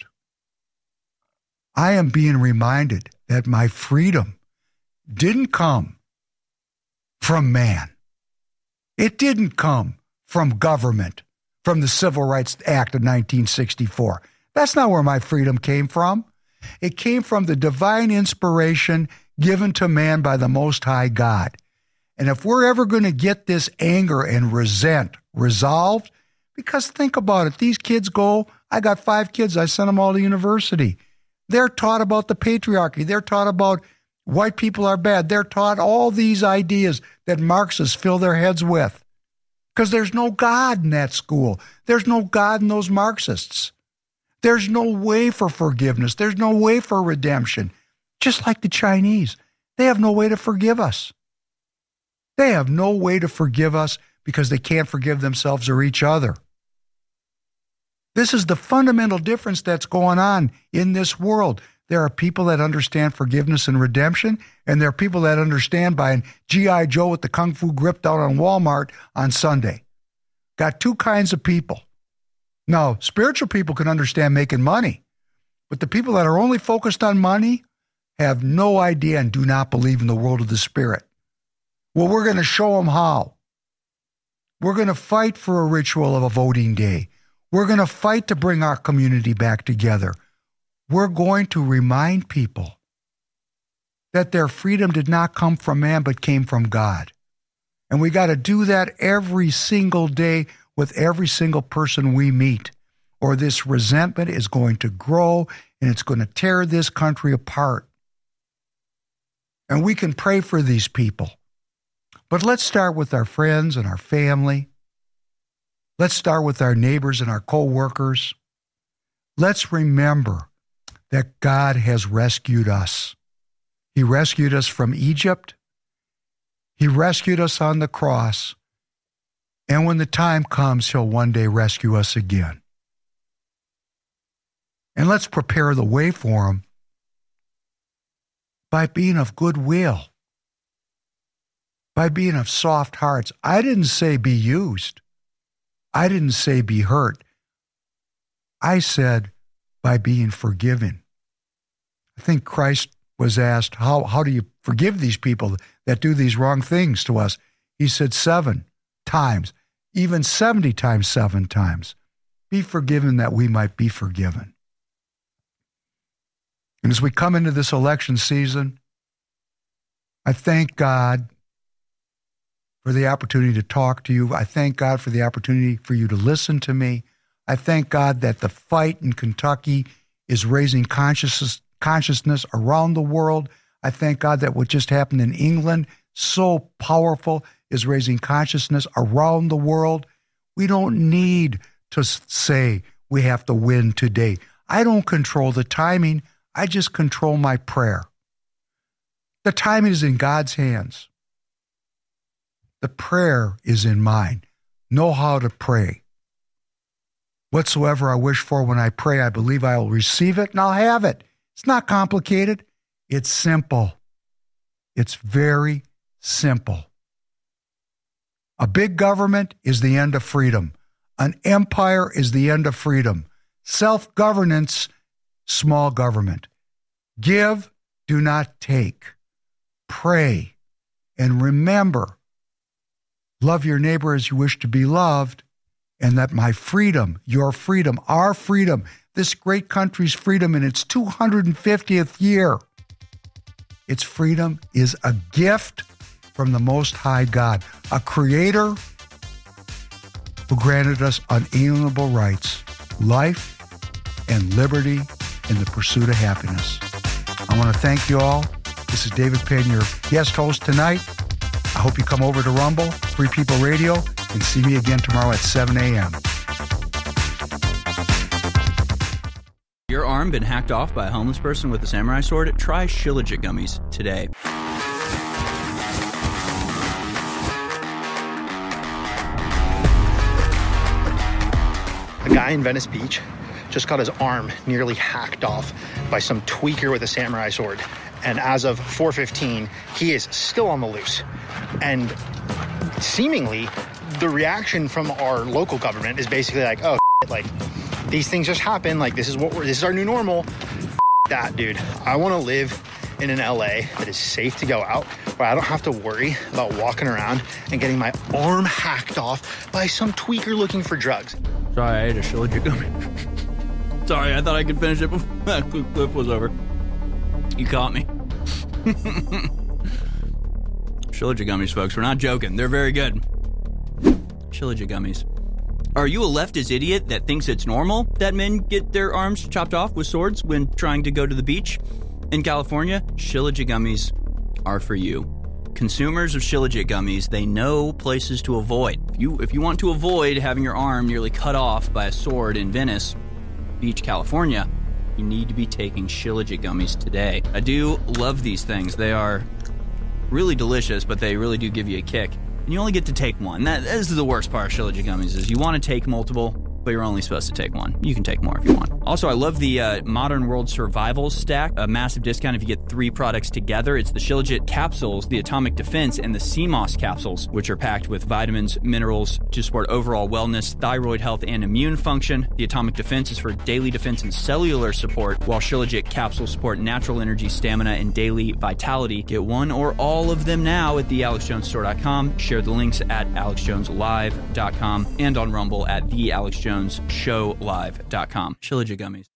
I am being reminded that my freedom didn't come from man. It didn't come from government, from the Civil Rights Act of nineteen sixty-four. That's not where my freedom came from. It came from the divine inspiration given to man by the Most High God. And if we're ever going to get this anger and resent resolved, because think about it, these kids go, I got five kids, I sent them all to university. They're taught about the patriarchy. They're taught about white people are bad. They're taught all these ideas that Marxists fill their heads with. Because there's no God in that school. There's no God in those Marxists. There's no way for forgiveness. There's no way for redemption. Just like the Chinese. They have no way to forgive us. They have no way to forgive us because they can't forgive themselves or each other. This is the fundamental difference that's going on in this world. There are people that understand forgiveness and redemption, and there are people that understand buying G I Joe with the Kung Fu grip down on Walmart on Sunday. Got two kinds of people. Now, spiritual people can understand making money, but the people that are only focused on money have no idea and do not believe in the world of the Spirit. Well, we're going to show them how. We're going to fight for a ritual of a voting day. We're going to fight to bring our community back together. We're going to remind people that their freedom did not come from man, but came from God. And we got to do that every single day with every single person we meet, or this resentment is going to grow and it's going to tear this country apart. And we can pray for these people. But let's start with our friends and our family. Let's start with our neighbors and our co-workers. let's remember that God has rescued us. He rescued us from Egypt. He rescued us on the cross. And when the time comes, he'll one day rescue us again. And let's prepare the way for him by being of good will, by being of soft hearts. I didn't say be used. I didn't say be hurt. I said by being forgiven. I think Christ was asked, how, how do you forgive these people that do these wrong things to us? He said seven times, even seventy times, seven times. Be forgiven that we might be forgiven. And as we come into this election season, I thank God for the opportunity to talk to you. I thank God for the opportunity for you to listen to me. I thank God that the fight in Kentucky is raising consciousness, consciousness around the world. I thank God that what just happened in England, so powerful, is raising consciousness around the world. We don't need to say we have to win today. I don't control the timing. I just control my prayer. The timing is in God's hands. The prayer is in mine. Know how to pray. Whatsoever I wish for when I pray, I believe I will receive it and I'll have it. It's not complicated. It's simple. It's very simple. A big government is the end of freedom. An empire is the end of freedom. Self-governance, small government. Give, do not take. Pray, and remember, love your neighbor as you wish to be loved, and that my freedom, your freedom, our freedom, this great country's freedom in its two hundred fiftieth year, its freedom is a gift from the Most High God, a creator who granted us unalienable rights, life and liberty in the pursuit of happiness. I want to thank you all. This is David Penn, your guest host tonight. I hope you come over to Rumble, Free People Radio, and see me again tomorrow at seven a.m. Your arm been hacked off by a homeless person with a samurai sword? Try Shilajit gummies today. A guy in Venice Beach just got his arm nearly hacked off by some tweaker with a samurai sword. And as of four fifteen, he is still on the loose. And seemingly, the reaction from our local government is basically like, oh, shit, like, these things just happen. Like, this is what we're, this is our new normal. F- that, dude. I want to live in an L A that is safe to go out, where I don't have to worry about walking around and getting my arm hacked off by some tweaker looking for drugs. Sorry, I ate a Shilajit gummy. Sorry, I thought I could finish it before that clip was over. You caught me. Shilajit gummies, folks. We're not joking. They're very good. Shilajit gummies. Are you a leftist idiot that thinks it's normal that men get their arms chopped off with swords when trying to go to the beach in California? Shilajit gummies are for you. Consumers of Shilajit gummies, they know places to avoid. If you, if you want to avoid having your arm nearly cut off by a sword in Venice Beach, California, you need to be taking Shilajit gummies today. I do love these things. They are really delicious, but they really do give you a kick. And you only get to take one. That, that is the worst part of Shilajit gummies, is you want to take multiple, but you're only supposed to take one. You can take more if you want. Also, I love the uh, Modern World Survival Stack. A massive discount if you get three products together. It's the Shilajit capsules, the Atomic Defense, and the C M O S capsules, which are packed with vitamins, minerals to support overall wellness, thyroid health, and immune function. The Atomic Defense is for daily defense and cellular support, while Shilajit capsules support natural energy, stamina, and daily vitality. Get one or all of them now at the alex jones store dot com. Share the links at alex jones live dot com and on Rumble at the alex jones show live dot com. Shilajit gummies.